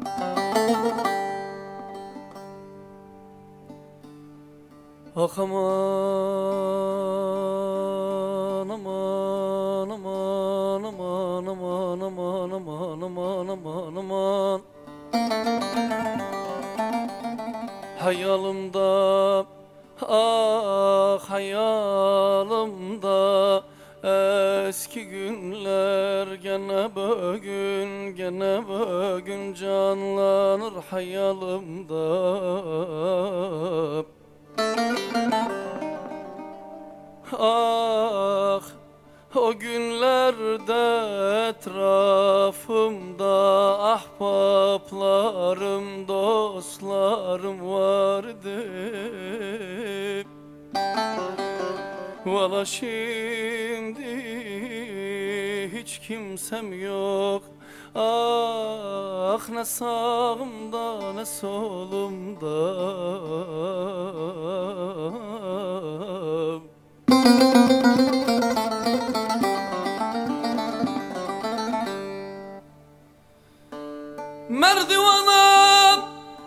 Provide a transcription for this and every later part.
Ah aman aman aman aman aman aman aman aman aman aman Hayalımda, ah hayalımda eski günler gene bugün canlanır hayalımda. Ah o günlerde etrafımda ahbaplarım, dostlarım vardı. Valla şimdi hiç kimsem yok. Ah ne sağımda ne solumda. Merdivana,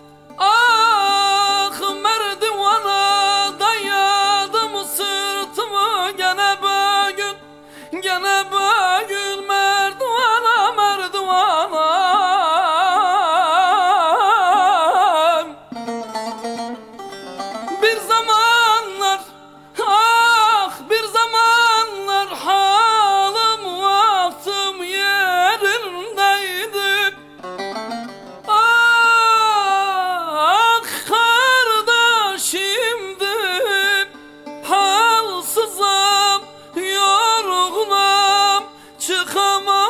ah merdivana dayadım sırtımı gene bugün merdivana merdivana. Bir zamanlar, ah bir zamanlar halim vaktim yerindeydi. Halsızam, yorgunam, çıkamam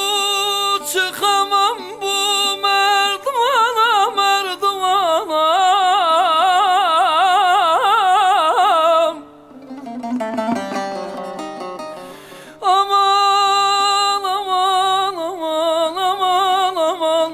bu merdivana merdivana. Aman aman aman aman aman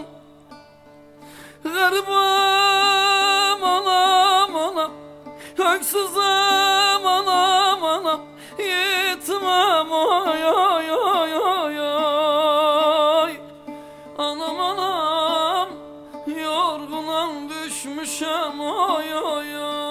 garibim anam anam, öksüzüm anam anam, yetimem oy oy oy oy oy. Anam anam yorgunum düşmüşem oy oy oy.